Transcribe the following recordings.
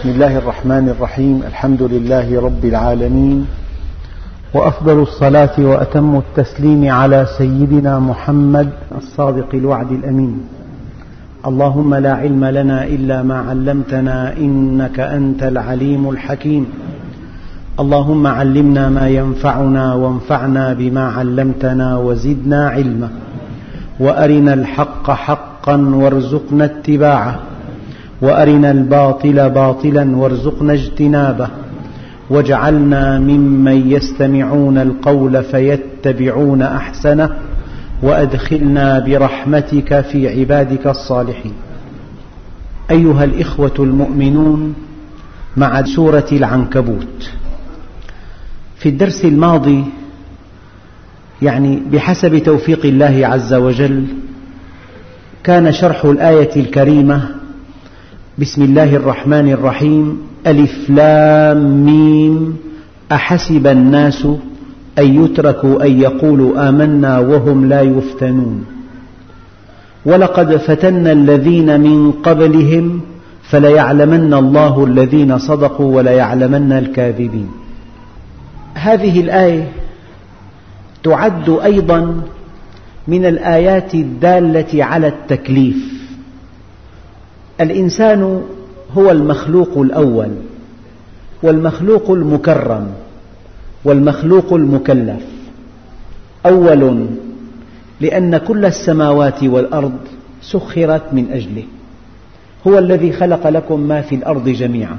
بسم الله الرحمن الرحيم. الحمد لله رب العالمين، وأفضل الصلاة وأتم التسليم على سيدنا محمد الصادق الوعد الأمين. اللهم لا علم لنا إلا ما علمتنا إنك أنت العليم الحكيم. اللهم علمنا ما ينفعنا وانفعنا بما علمتنا وزدنا علما، وأرنا الحق حقا وارزقنا اتباعه، وأرنا الباطل باطلا وارزقنا اجتنابه، واجعلنا ممن يستمعون القول فيتبعون أحسنه، وأدخلنا برحمتك في عبادك الصالحين. أيها الإخوة المؤمنون، مع سورة العنكبوت. في الدرس الماضي بحسب توفيق الله عز وجل كان شرح الآية الكريمة بسم الله الرحمن الرحيم ألف لام ميم أحسب الناس أن يتركوا أن يقولوا آمنا وهم لا يفتنون ولقد فتنا الذين من قبلهم فليعلمن الله الذين صدقوا وليعلمن الكاذبين. هذه الآية تعد أيضا من الآيات الدالة على التكليف. الإنسان هو المخلوق الأول، والمخلوق المكرم، والمخلوق المكلف. أول لأن كل السماوات والأرض سخرت من أجله، هو الذي خلق لكم ما في الأرض جميعا.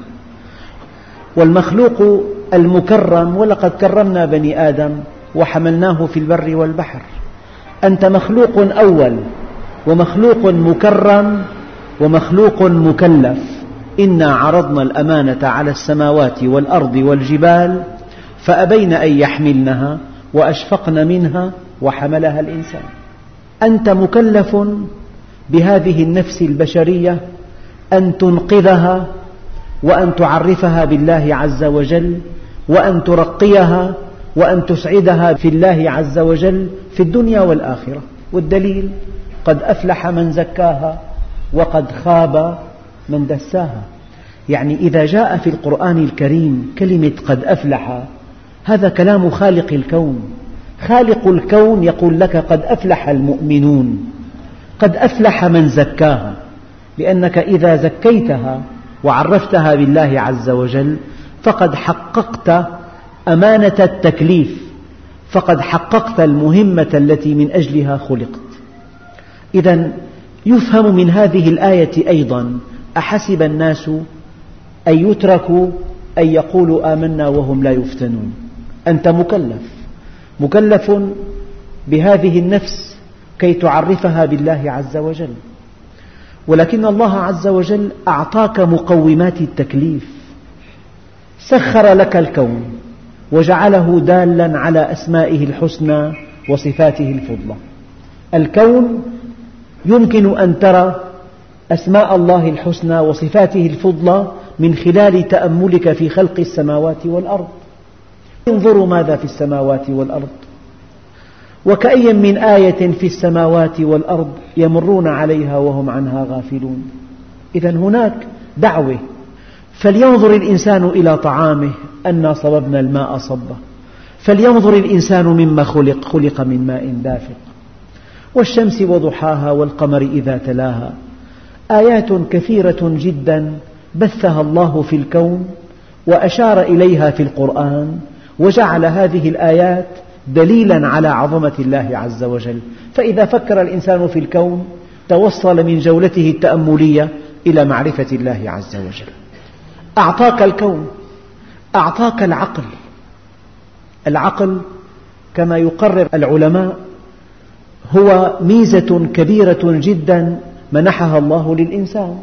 والمخلوق المكرم، ولقد كرمنا بني آدم وحملناه في البر والبحر. أنت مخلوق أول ومخلوق مكرم ومخلوق مكلف. إنا عرضنا الأمانة على السماوات والأرض والجبال فأبين أن يحملنها وأشفقن منها وحملها الإنسان. أنت مكلف بهذه النفس البشرية أن تنقذها، وأن تعرفها بالله عز وجل، وأن ترقيها، وأن تسعدها في الله عز وجل في الدنيا والآخرة. والدليل قد أفلح من زكاها وقد خاب من دساها. إذا جاء في القرآن الكريم كلمة قد أفلح، هذا كلام خالق الكون. خالق الكون يقول لك قد أفلح المؤمنون، قد أفلح من زكاها، لأنك إذا زكيتها وعرفتها بالله عز وجل فقد حققت أمانة التكليف، فقد حققت المهمة التي من أجلها خلقت. إذن يفهم من هذه الآية أيضا أحسب الناس أن يتركوا أن يقولوا آمنا وهم لا يفتنون. أنت مكلف بهذه النفس كي تعرفها بالله عز وجل، ولكن الله عز وجل أعطاك مقومات التكليف. سخر لك الكون وجعله دالا على أسمائه الحسنى وصفاته الفضلى. الكون يمكن أن ترى أسماء الله الحسنى وصفاته الفضلى من خلال تأملك في خلق السماوات والأرض. انظروا ماذا في السماوات والأرض، وكأي من آية في السماوات والأرض يمرون عليها وهم عنها غافلون. إذن هناك دعوة. فلينظر الإنسان إلى طعامه أنا صببنا الماء صبا، فلينظر الإنسان مما خلق من ماء دافق، والشمس وضحاها والقمر إذا تلاها. آيات كثيرة جدا بثها الله في الكون وأشار إليها في القرآن، وجعل هذه الآيات دليلا على عظمة الله عز وجل. فإذا فكر الإنسان في الكون توصل من جولته التأملية إلى معرفة الله عز وجل. أعطاك الكون، أعطاك العقل. العقل كما يقرر العلماء هو ميزة كبيرة جدا منحها الله للإنسان.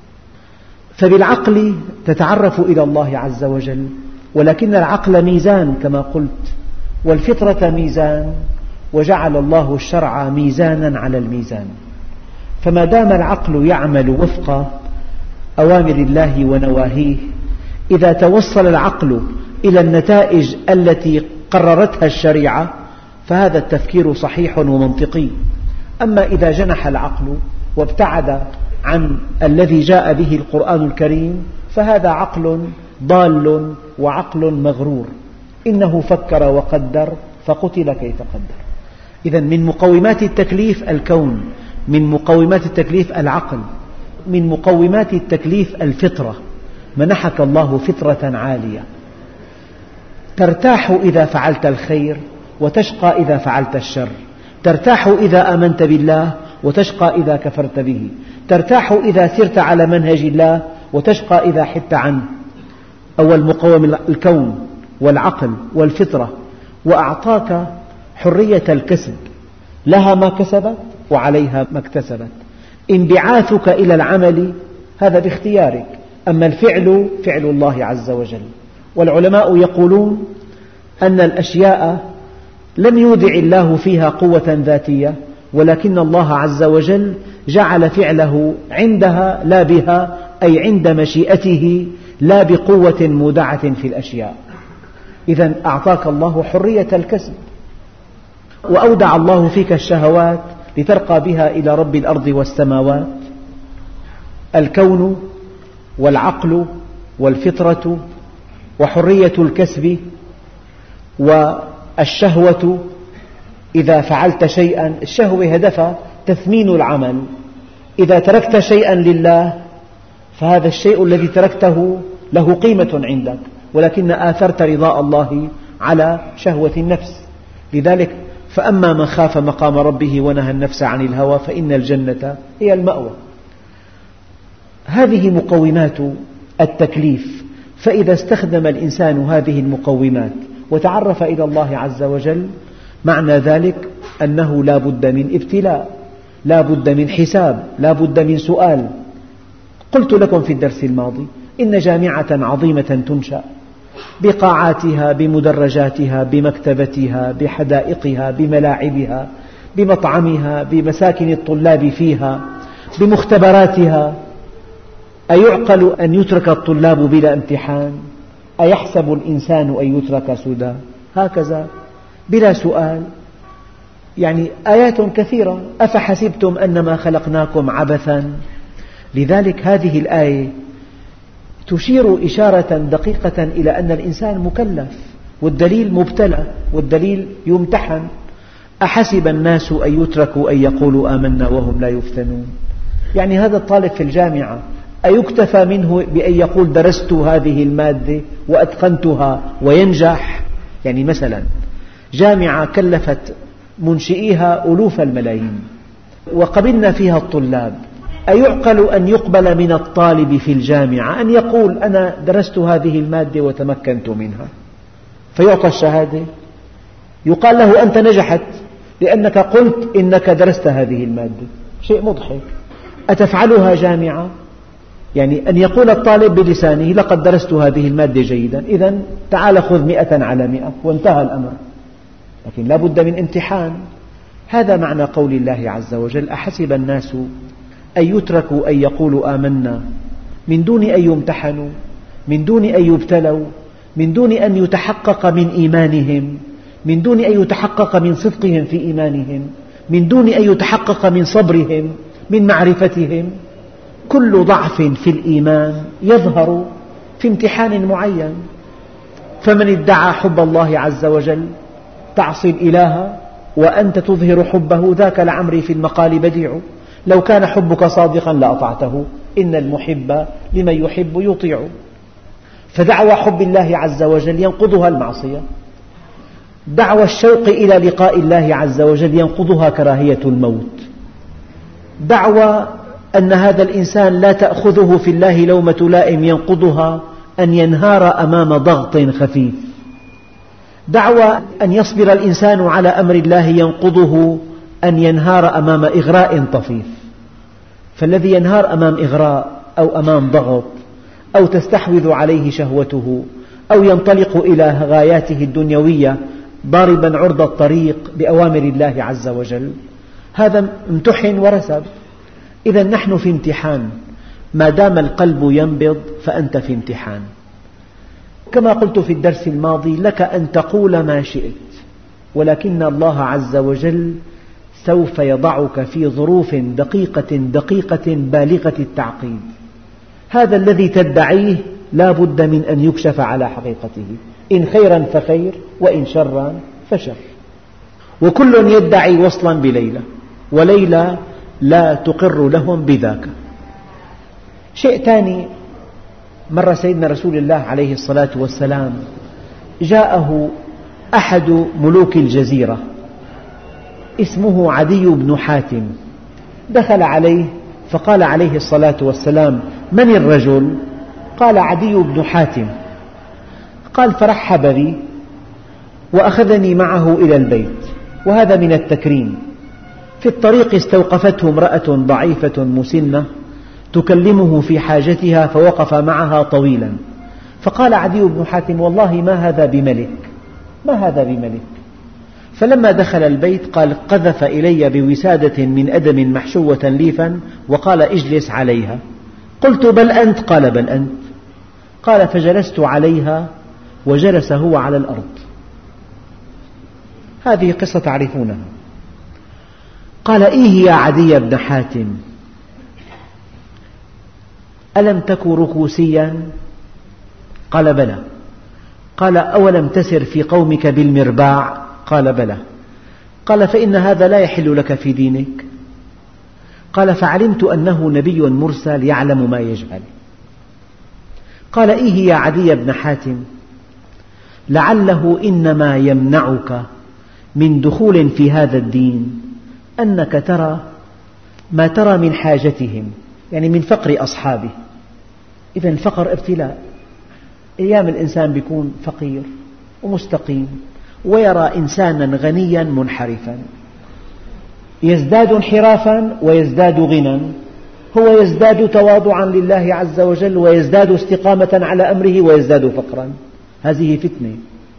فبالعقل تتعرف إلى الله عز وجل، ولكن العقل ميزان كما قلت، والفطرة ميزان، وجعل الله الشرع ميزانا على الميزان. فما دام العقل يعمل وفق أوامر الله ونواهيه، إذا توصل العقل إلى النتائج التي قررتها الشريعة فهذا التفكير صحيح ومنطقي. أما إذا جنح العقل وابتعد عن الذي جاء به القرآن الكريم فهذا عقل ضال وعقل مغرور. إنه فكر وقدر فقتل كيف قدر. إذن من مقومات التكليف الكون، من مقومات التكليف العقل، من مقومات التكليف الفطرة. منحك الله فطرة عالية، ترتاح إذا فعلت الخير وتشقى إذا فعلت الشر، ترتاح إذا آمنت بالله وتشقى إذا كفرت به، ترتاح إذا سرت على منهج الله وتشقى إذا حدت عنه. أول مقوم الكون والعقل والفطرة. وأعطاك حرية الكسب، لها ما كسبت وعليها ما اكتسبت. انبعاثك إلى العمل هذا باختيارك، أما الفعل فعل الله عز وجل. والعلماء يقولون أن الأشياء لم يودع الله فيها قوة ذاتية، ولكن الله عز وجل جعل فعله عندها لا بها، أي عند مشيئته لا بقوة مودعة في الأشياء. إذن أعطاك الله حرية الكسب، وأودع الله فيك الشهوات لترقى بها إلى رب الأرض والسماوات. الكون والعقل والفطرة وحرية الكسب والشهوة. إذا فعلت شيئا، الشهوة هدفها تثمين العمل. إذا تركت شيئا لله فهذا الشيء الذي تركته له قيمة عندك، ولكن آثرت رضاء الله على شهوة النفس. لذلك فأما من خاف مقام ربه ونهى النفس عن الهوى فإن الجنة هي المأوى. هذه مقومات التكليف. فإذا استخدم الإنسان هذه المقومات وتعرف إلى الله عز وجل، معنى ذلك أنه لا بد من ابتلاء، لا بد من حساب، لا بد من سؤال. قلت لكم في الدرس الماضي إن جامعة عظيمة تنشأ بقاعاتها، بمدرجاتها، بمكتبتها، بحدائقها، بملاعبها، بمطعمها، بمساكن الطلاب فيها، بمختبراتها. أيعقل أن يترك الطلاب بلا امتحان؟ أيحسب الإنسان أن يترك سدى؟ هكذا بلا سؤال. يعني آيات كثيرة. أفحسبتم أنما خلقناكم عبثا. لذلك هذه الآية تشير إشارة دقيقة إلى أن الإنسان مكلف، والدليل مبتلى، والدليل يمتحن. أحسب الناس أن يتركوا أن يقولوا آمنا وهم لا يفتنون. يعني هذا الطالب في الجامعة أيكتفى منه بأن يقول درست هذه المادة وأتقنتها وينجح؟ يعني مثلا جامعة كلفت منشئيها ألوف الملايين وقبلنا فيها الطلاب، أيعقل أن يقبل من الطالب في الجامعة أن يقول أنا درست هذه المادة وتمكنت منها فيعطى الشهادة؟ يقال له أنت نجحت لأنك قلت إنك درست هذه المادة. شيء مضحك. أتفعلها جامعة؟ يعني أن يقول الطالب بلسانه لقد درست هذه المادة جيدا، إذن تعال خذ 100 على 100 وانتهى الأمر. لكن لا بد من امتحان. هذا معنى قول الله عز وجل أحسب الناس أن يتركوا أن يقولوا آمنا من دون أن يمتحنوا، من دون أن يبتلوا، من دون أن يتحقق من إيمانهم، من دون أن يتحقق من صدقهم في إيمانهم، من دون أن يتحقق من صبرهم، من معرفتهم. كل ضعف في الإيمان يظهر في امتحان معين. فمن ادعى حب الله عز وجل تعصي الإله وأنت تظهر حبه، ذاك لعمري في المقال بديع. لو كان حبك صادقا لأطعته، إن المحب لمن يحب يطيع. فدعوى حب الله عز وجل ينقضها المعصية، دعوى الشوق إلى لقاء الله عز وجل ينقضها كراهية الموت، دعوى أن هذا الإنسان لا تأخذه في الله لومة لائم ينقضها أن ينهار أمام ضغط خفيف، دعوى أن يصبر الإنسان على أمر الله ينقضه أن ينهار أمام إغراء طفيف. فالذي ينهار أمام إغراء أو أمام ضغط أو تستحوذ عليه شهوته أو ينطلق إلى غاياته الدنيوية ضاربا عرض الطريق بأوامر الله عز وجل، هذا امتحن ورسب. إذا نحن في امتحان، ما دام القلب ينبض فأنت في امتحان. كما قلت في الدرس الماضي لك أن تقول ما شئت، ولكن الله عز وجل سوف يضعك في ظروف دقيقة بالغة التعقيد. هذا الذي تدعيه لا بد من أن يكشف على حقيقته، إن خيرا فخير وإن شرا فشر. وكل يدعي وصلا بليلى، وليلى لا تقر لهم بذاك. شيء ثاني، مر سيدنا رسول الله عليه الصلاة والسلام جاءه أحد ملوك الجزيرة اسمه عدي بن حاتم، دخل عليه فقال عليه الصلاة والسلام: من الرجل؟ قال: عدي بن حاتم. قال: فرحب بي وأخذني معه إلى البيت، وهذا من التكريم. في الطريق استوقفته امرأة ضعيفة مسنة تكلمه في حاجتها، فوقف معها طويلا، فقال عدي بن حاتم: والله ما هذا بملك، ما هذا بملك. فلما دخل البيت قال: قذف إلي بوسادة من أدم محشوة ليفا وقال: اجلس عليها. قلت: بل أنت؟ قال: بل أنت. قال: فجلست عليها وجلس هو على الأرض. هذه قصة تعرفونها. قال: إيه يا عدي بن حاتم، ألم تك ركوسيا؟ قال: بلى. قال: أولم تسر في قومك بالمرباع؟ قال: بلى. قال: فإن هذا لا يحل لك في دينك. قال: فعلمت أنه نبي مرسل يعلم ما يجهل. قال: إيه يا عدي بن حاتم، لعله إنما يمنعك من دخول في هذا الدين أنك ترى ما ترى من حاجتهم، يعني من فقر أصحابه. إذن الفقر ابتلاء. أيام الإنسان يكون فقير ومستقيم ويرى إنسانا غنيا منحرفا، يزداد انحرافا ويزداد غنى، هو يزداد تواضعا لله عز وجل ويزداد استقامة على أمره ويزداد فقرا. هذه فتنة.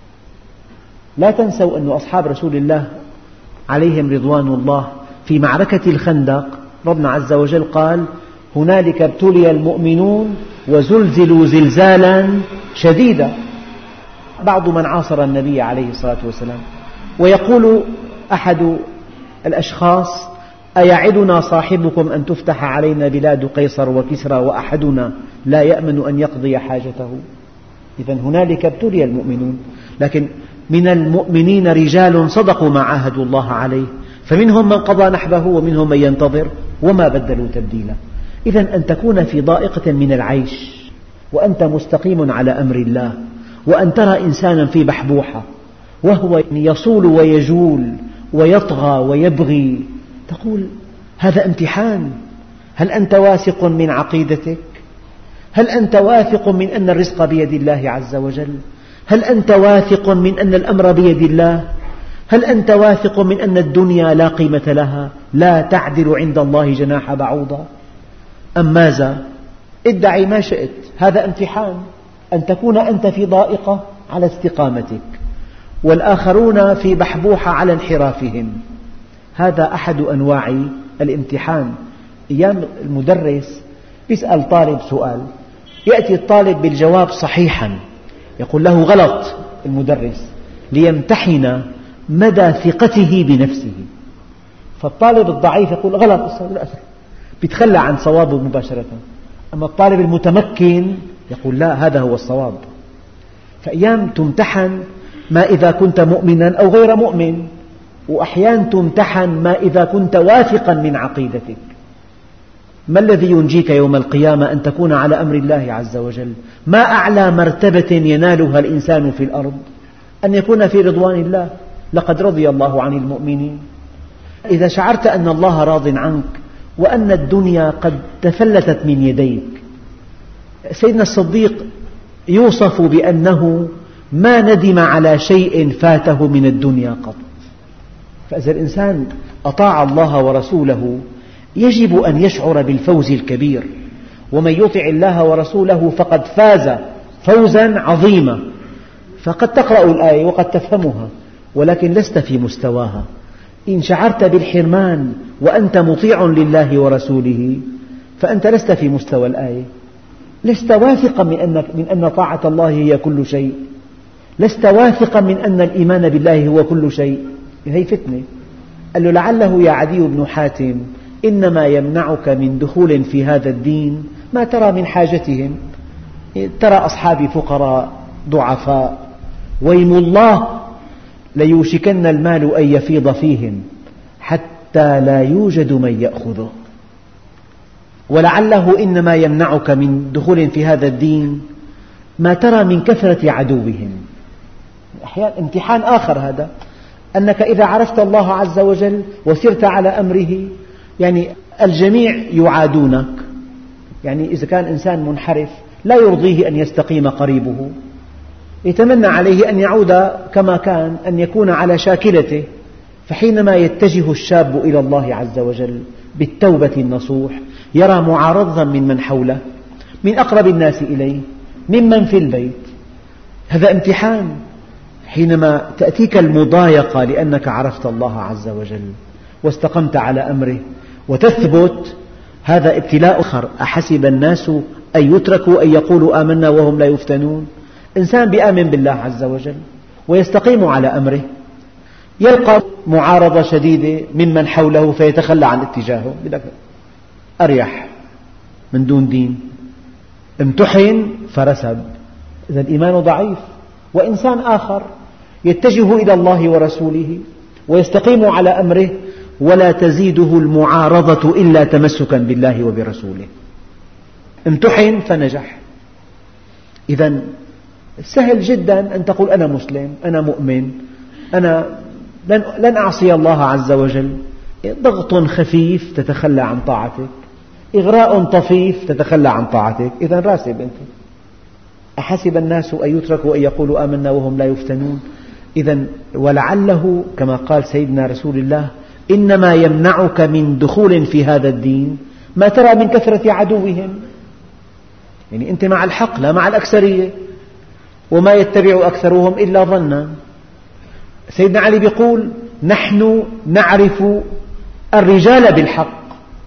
لا تنسوا أن أصحاب رسول الله عليهم رضوان الله في معركة الخندق ربنا عز وجل قال: هنالك ابتلي المؤمنون وزلزلوا زلزالا شديدا. بعض من عاصر النبي عليه الصلاة والسلام ويقول أحد الأشخاص: أيعدنا صاحبكم أن تفتح علينا بلاد قيصر وكسرى وأحدنا لا يأمن أن يقضي حاجته؟ إذن هنالك ابتلي المؤمنون، لكن من المؤمنين رجال صدقوا ما عاهدوا الله عليه، فمنهم من قضى نحبه ومنهم من ينتظر وما بدلوا تبديلا. إذن أن تكون في ضائقة من العيش وأنت مستقيم على أمر الله، وأن ترى إنسانا في بحبوحة وهو يصول ويجول ويطغى ويبغي، تقول: هذا امتحان. هل أنت واثق من عقيدتك؟ هل أنت واثق من أن الرزق بيد الله عز وجل؟ هل أنت واثق من أن الأمر بيد الله؟ هل أنت واثق من أن الدنيا لا قيمة لها، لا تعدل عند الله جناح بعوضة؟ أم ماذا؟ ادعي ما شئت، هذا امتحان. أن تكون أنت في ضائقة على استقامتك والآخرون في بحبوحة على انحرافهم، هذا أحد أنواع الامتحان. أيام المدرس يسأل طالب سؤال، يأتي الطالب بالجواب صحيحا، يقول له غلط المدرس ليمتحن مدى ثقته بنفسه، فالطالب الضعيف يقول غلط أستاذ، يتخلى عن صوابه مباشرة. أما الطالب المتمكن يقول لا، هذا هو الصواب. فأيام تمتحن ما إذا كنت مؤمنا أو غير مؤمن، وأحيانا تمتحن ما إذا كنت واثقا من عقيدتك. ما الذي ينجيك يوم القيامة؟ أن تكون على أمر الله عز وجل. ما أعلى مرتبة ينالها الإنسان في الأرض؟ أن يكون في رضوان الله. لقد رضي الله عن المؤمنين. إذا شعرت أن الله راض عنك وأن الدنيا قد تفلتت من يديك. سيدنا الصديق يوصف بأنه ما ندم على شيء فاته من الدنيا قط. فإذا الإنسان أطاع الله ورسوله يجب أن يشعر بالفوز الكبير، ومن يطع الله ورسوله فقد فاز فوزا عظيما. فقد تقرأ الآية وقد تفهمها ولكن لست في مستواها. إن شعرت بالحرمان وأنت مطيع لله ورسوله فأنت لست في مستوى الآية، لست واثقا من أن طاعة الله هي كل شيء، لست واثقا من أن الإيمان بالله هو كل شيء. هذه فتنة. قال له لعله يا عدي بن حاتم إنما يمنعك من دخول في هذا الدين ما ترى من حاجتهم. ترى أصحابي فقراء ضعفاء، ويم الله ليوشكن المال أن يفيض فيهم حتى لا يوجد من يأخذه. ولعله إنما يمنعك من دخول في هذا الدين ما ترى من كثرة عدوهم. أحيانا امتحان آخر هذا، أنك إذا عرفت الله عز وجل وسرت على أمره، يعني الجميع يعادونك. يعني إذا كان إنسان منحرف لا يرضيه أن يستقيم قريبه، يتمنى عليه أن يعود كما كان، أن يكون على شاكلته. فحينما يتجه الشاب إلى الله عز وجل بالتوبة النصوح يرى معارضة من حوله، من أقرب الناس إليه، ممن في البيت. هذا امتحان. حينما تأتيك المضايقة لأنك عرفت الله عز وجل واستقمت على أمره وتثبت، هذا ابتلاء آخر. أحسب الناس أن يتركوا أن يقولوا آمنا وهم لا يفتنون. إنسان بيآمن بالله عز وجل ويستقيم على أمره، يلقى معارضة شديدة ممن حوله فيتخلى عن اتجاهه، أريح من دون دين. امتحن فرسب، إذا الإيمان ضعيف. وإنسان آخر يتجه إلى الله ورسوله ويستقيم على أمره ولا تزيده المعارضة إلا تمسكا بالله وبرسوله. امتحن فنجح. إذا سهل جدا أن تقول أنا مسلم، أنا مؤمن، أنا لن أعصي الله عز وجل. ضغط خفيف تتخلى عن طاعتك، إغراء طفيف تتخلى عن طاعتك. إذا راسب أنت. أحسب الناس أن يتركوا أن يقولوا آمنا وهم لا يفتنون. إذا ولعله كما قال سيدنا رسول الله إنما يمنعك من دخول في هذا الدين ما ترى من كثرة عدوهم. يعني أنت مع الحق لا مع الأكثرية، وما يتبع أكثرهم إلا ظنا. سيدنا علي يقول نحن نعرف الرجال بالحق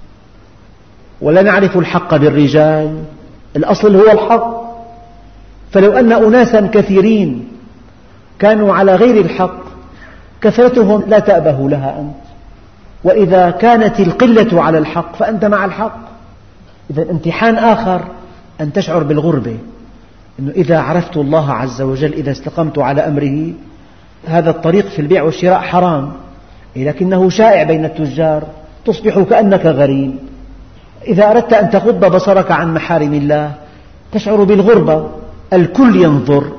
ولا نعرف الحق بالرجال، الأصل هو الحق. فلو أن أناسا كثيرين كانوا على غير الحق كثرتهم لا تأبه لها أنت، وإذا كانت القلة على الحق فأنت مع الحق. إذا امتحان آخر أن تشعر بالغربة، أنه إذا عرفت الله عز وجل، إذا استقمت على أمره، هذا الطريق في البيع والشراء حرام لكنه شائع بين التجار، تصبح كأنك غريب. إذا أردت أن تغض بصرك عن محارم الله تشعر بالغربة، الكل ينظر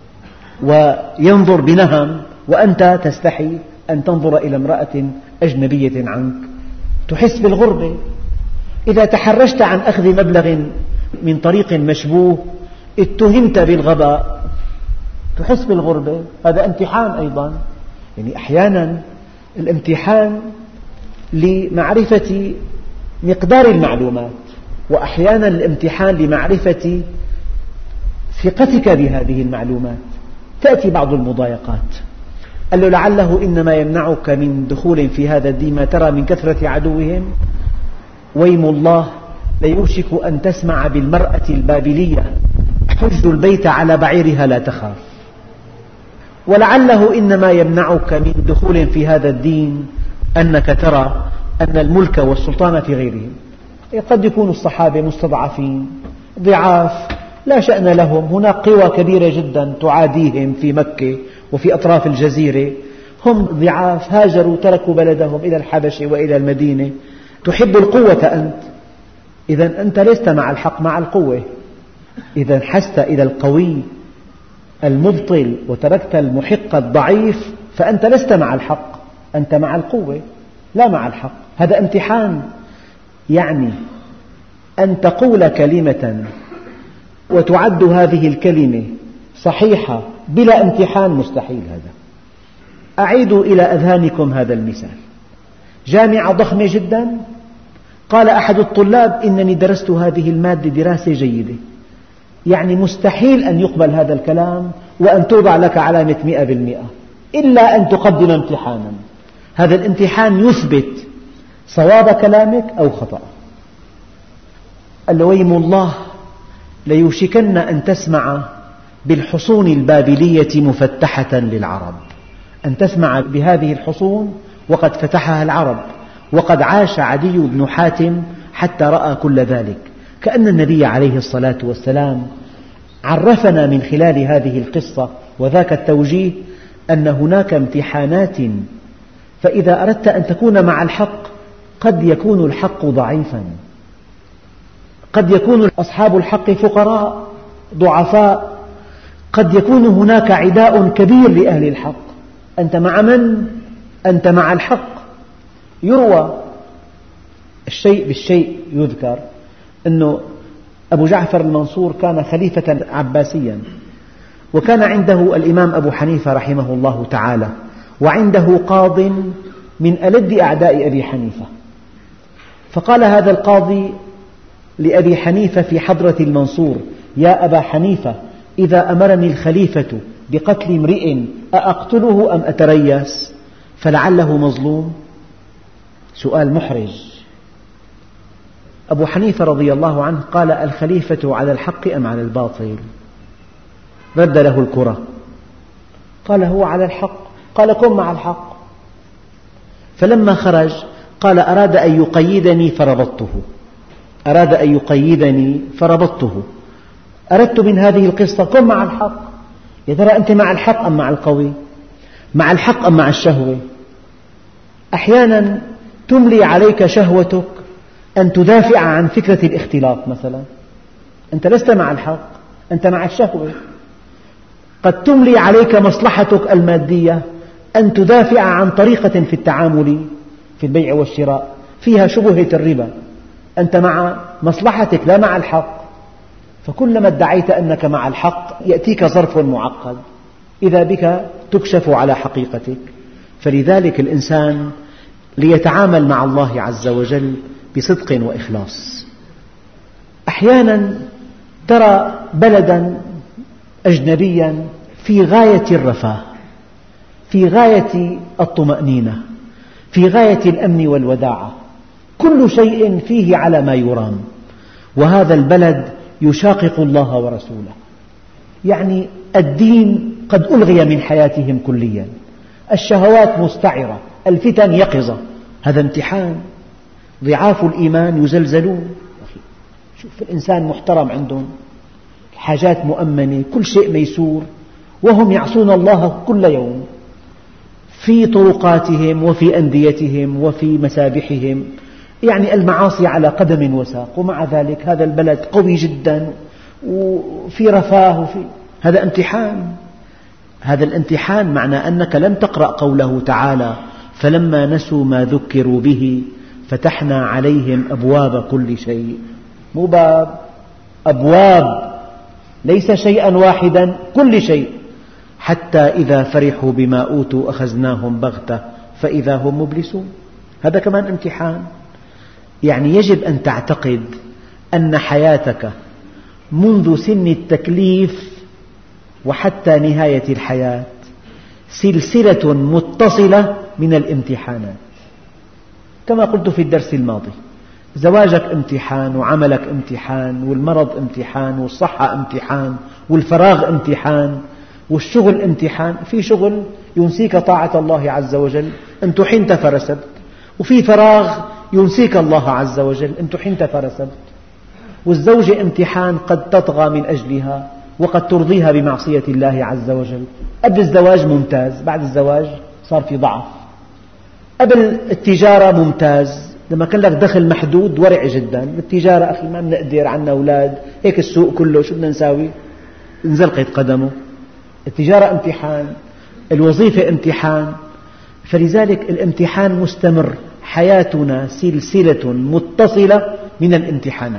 وينظر بنهم وأنت تستحي أن تنظر إلى امرأة أجنبية عنك، تحس بالغربة. إذا تحرجت عن أخذ مبلغ من طريق مشبوه اتهمت بالغباء، تحس بالغربة. هذا امتحان أيضا. يعني أحيانا الامتحان لمعرفة مقدار المعلومات، وأحيانا الامتحان لمعرفة ثقتك بهذه المعلومات. تأتي بعض المضايقات، قال له لعله إنما يمنعك من دخول في هذا الدين ما ترى من كثرة عدوهم، ويم الله ليوشك أن تسمع بالمرأة البابلية حج البيت على بعيرها لا تخاف. ولعله إنما يمنعك من دخول في هذا الدين أنك ترى أن الملك والسلطان في غيرهم. قد يكون الصحابة مستضعفين ضعاف لا شأن لهم، هناك قوى كبيرة جدا تعاديهم في مكة وفي أطراف الجزيرة، هم ضعاف هاجروا تركوا بلدهم إلى الحبشة وإلى المدينة. تحب القوة أنت، إذا أنت لست مع الحق، مع القوة. إذا حست إلى القوي المبطل وتركت المحق الضعيف فأنت لست مع الحق، أنت مع القوة لا مع الحق. هذا امتحان. يعني أن تقول كلمة وتعد هذه الكلمة صحيحة بلا امتحان مستحيل. هذا أعيدوا إلى أذهانكم هذا المثال. جامعة ضخمة جدا، قال أحد الطلاب إنني درست هذه المادة دراسة جيدة، يعني مستحيل أن يقبل هذا الكلام وأن توضع لك علامة 100% إلا أن تقدم امتحانا. هذا الامتحان يثبت صواب كلامك أو خطأ. قال له ويم الله ليوشكن أن تسمع بالحصون البابلية مفتحة للعرب، أن تسمع بهذه الحصون وقد فتحها العرب، وقد عاش عدي بن حاتم حتى رأى كل ذلك. كأن النبي عليه الصلاة والسلام عرفنا من خلال هذه القصة وذاك التوجيه أن هناك امتحانات، فإذا أردت أن تكون مع الحق قد يكون الحق ضعيفا، قد يكون أصحاب الحق فقراء ضعفاء، قد يكون هناك عداء كبير لأهل الحق. أنت مع من؟ أنت مع الحق. يروى الشيء بالشيء يذكر أن أبو جعفر المنصور كان خليفة عباسيا، وكان عنده الإمام أبو حنيفة رحمه الله تعالى، وعنده قاض من ألد أعداء أبي حنيفة. فقال هذا القاضي لأبي حنيفة في حضرة المنصور: يا أبا حنيفة، إذا أمرني الخليفة بقتل امرئ أأقتله أم أتريث؟ فلعله مظلوم. سؤال محرج. أبو حنيفة رضي الله عنه قال: الخليفة على الحق أم على الباطل؟ رد له الكرة، قال: هو على الحق. قال: كن مع الحق. فلما خرج قال: أراد أن يقيدني فربطته، أراد أن يقيدني فربطته. أردت من هذه القصة: كن مع الحق. يا ترى أنت مع الحق أم مع القوي؟ مع الحق أم مع الشهوة؟ أحيانا تملي عليك شهوتك أن تدافع عن فكرة الاختلاط مثلا، أنت لست مع الحق، أنت مع الشهوة. قد تملي عليك مصلحتك المادية أن تدافع عن طريقة في التعامل في البيع والشراء فيها شبهة الربا، أنت مع مصلحتك لا مع الحق. فكلما ادعيت أنك مع الحق يأتيك ظرف معقد، إذا بك تكشف على حقيقتك. فلذلك الإنسان ليتعامل مع الله عز وجل بصدق وإخلاص. أحيانا ترى بلدا أجنبيا في غاية الرفاه، في غاية الطمأنينة، في غاية الأمن والوداعة، كل شيء فيه على ما يرام، وهذا البلد يشاقق الله ورسوله، يعني الدين قد ألغي من حياتهم كليا، الشهوات مستعرة، الفتن يقظة. هذا امتحان. ضعاف الإيمان يزلزلون. شوف الإنسان محترم عندهم، الحاجات مؤمنة، كل شيء ميسور، وهم يعصون الله كل يوم في طرقاتهم وفي أنديتهم وفي مسابحهم، يعني المعاصي على قدم وساق، ومع ذلك هذا البلد قوي جدا وفي رفاه هذا امتحان. هذا الامتحان معنى أنك لم تقرأ قوله تعالى: فلما نسوا ما ذكروا به فتحنا عليهم أبواب كل شيء. مو باب، أبواب، ليس شيئا واحدا، كل شيء. حتى إذا فرحوا بما أوتوا أخذناهم بغتة فإذا هم مبلسون. هذا كمان امتحان. يعني يجب أن تعتقد أن حياتك منذ سن التكليف وحتى نهاية الحياة سلسلة متصلة من الامتحانات. كما قلت في الدرس الماضي، زواجك امتحان، وعملك امتحان، والمرض امتحان، والصحة امتحان، والفراغ امتحان، والشغل امتحان. في شغل ينسيك طاعة الله عز وجل، أن تحنت فرسبت، وفي فراغ ينسيك الله عز وجل، أن تحنت فرسبت. والزوجة امتحان، قد تطغى من أجلها وقد ترضيها بمعصية الله عز وجل. قبل الزواج ممتاز، بعد الزواج صار في ضعف. قبل التجارة ممتاز، لما كان لك دخل محدود ورع جدا. بالتجارة أخي ما بنقدر، عنا أولاد، هيك السوق كله شو بدنا نساوي؟ انزلقت قدمه. التجارة امتحان، الوظيفة امتحان. فلذلك الامتحان مستمر، حياتنا سلسلة متصلة من الامتحانات.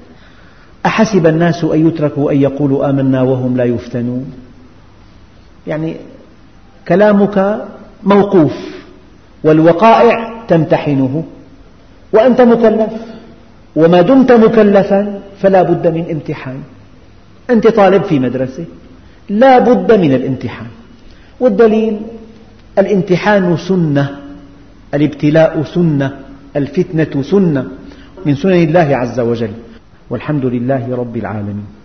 أحسب الناس أن يتركوا أن يقولوا آمنا وهم لا يفتنون؟ يعني كلامك موقوف، والوقائع تمتحنه، وأنت مكلف، وما دمت مكلفا فلا بد من امتحان. أنت طالب في مدرسة، لا بد من الامتحان. والدليل: الامتحان سنة، الابتلاء سنة، الفتنة سنة من سنن الله عز وجل. والحمد لله رب العالمين.